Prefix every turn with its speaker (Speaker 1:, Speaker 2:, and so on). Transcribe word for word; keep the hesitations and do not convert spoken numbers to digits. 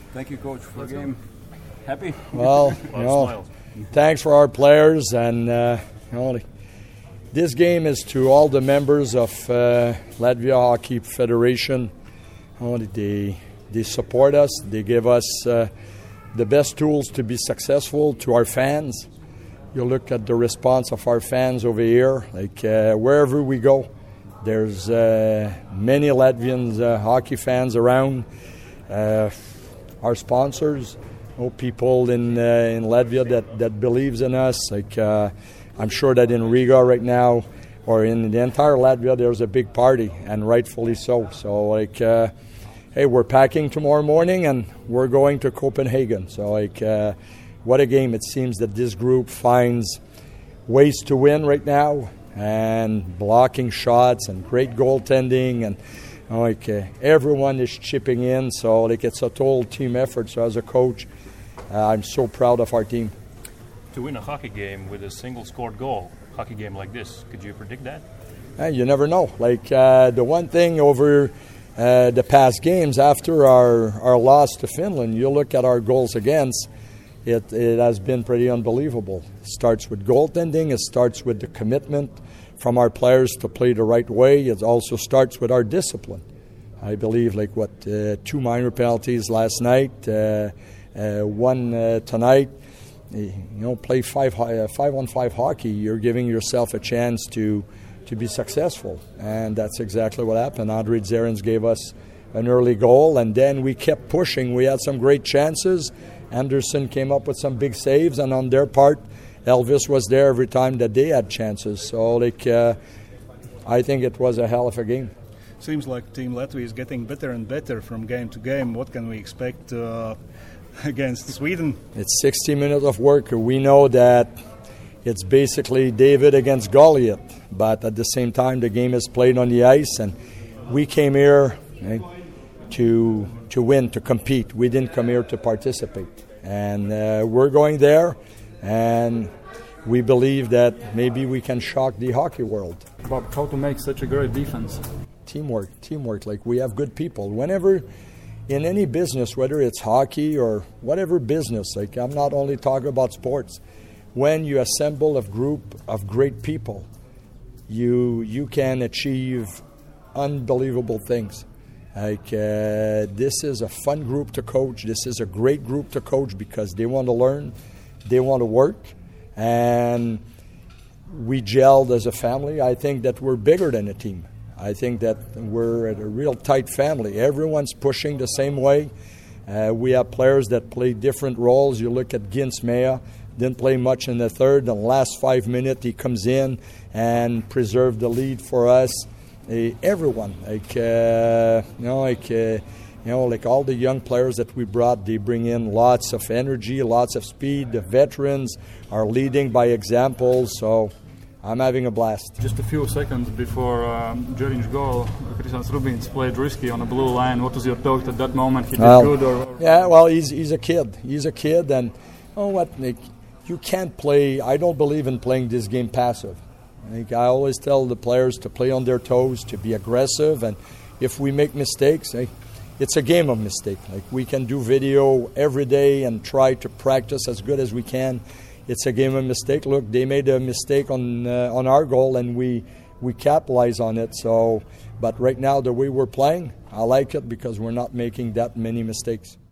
Speaker 1: Thank you, Coach, for the game. Happy?
Speaker 2: Well, you know, thanks for our players, and uh, you know, this game is to all the members of uh, Latvia Hockey Federation. You know, they they support us. They give us uh, the best tools to be successful. To our fans, you look at the response of our fans over here. Like uh, wherever we go, there's uh, many Latvian uh, hockey fans around. Uh, our sponsors, you know, people in uh, in Latvia that, that believes in us. Like uh, I'm sure that in Riga right now, or in the entire Latvia, there's a big party, and rightfully so. So like, uh, hey, we're packing tomorrow morning, and we're going to Copenhagen. So like, uh, what a game! It seems that this group finds ways to win right now, and blocking shots and great goaltending, and like uh, everyone is chipping in. So like, it's a total team effort. So as a coach, uh, I'm so proud of our team.
Speaker 3: To win a hockey game with a single scored goal, hockey game like this, could you predict that?
Speaker 2: Uh, you never know. Like uh, the one thing over uh, the past games after our, our loss to Finland, you look at our goals against, it, it has been pretty unbelievable. It starts with goaltending. It starts with the commitment from our players to play the right way. It also starts with our discipline. I believe like what uh, two minor penalties last night, uh, uh, one uh, tonight. You know, play five uh, five on five hockey. You're giving yourself a chance to to be successful, and that's exactly what happened. Andre Zerins gave us an early goal, and then we kept pushing. We had some great chances. Anderson came up with some big saves, and on their part, Elvis was there every time that they had chances. So, like, uh, I think it was a hell of a game.
Speaker 4: Seems like Team Latvia is getting better and better from game to game. What can we expect uh, against Sweden?
Speaker 2: It's sixty minutes of work. We know that it's basically David against Goliath, but at the same time, the game is played on the ice, and we came here right, to to win, to compete. We didn't come here to participate, and uh, we're going there. And we believe that maybe we can shock the hockey world.
Speaker 5: Bob, how to make such a great defense?
Speaker 2: Teamwork, teamwork. Like, we have good people. Whenever, in any business, whether it's hockey or whatever business, like, I'm not only talking about sports, when you assemble a group of great people, you you can achieve unbelievable things. Like, uh, this is a fun group to coach. This is a great group to coach because they want to learn. They want to work, and we gelled as a family. I think that we're bigger than a team. I think that we're a real tight family. Everyone's pushing the same way. Uh, we have players that play different roles. You look at Gins Mea, didn't play much in the third. In the last five minutes, he comes in and preserved the lead for us. Uh, everyone, like, uh, you know, like... Uh, You know, like all the young players that we brought, they bring in lots of energy, lots of speed. The veterans are leading by example, so I'm having a blast.
Speaker 5: Just a few seconds before um, Zerins's goal, Kristaps Rubins played risky on the blue line. What was your thought at that moment? He did
Speaker 2: well,
Speaker 5: good, or, or
Speaker 2: yeah, well, he's he's a kid. He's a kid, and oh, what Nick, you can't play. I don't believe in playing this game passive. Like, I always tell the players to play on their toes, to be aggressive, and if we make mistakes, hey, it's a game of mistake. Like, we can do video every day and try to practice as good as we can. It's a game of mistake. Look, they made a mistake on uh, on our goal, and we we capitalize on it. So, but right now, the way we're playing, I like it because we're not making that many mistakes.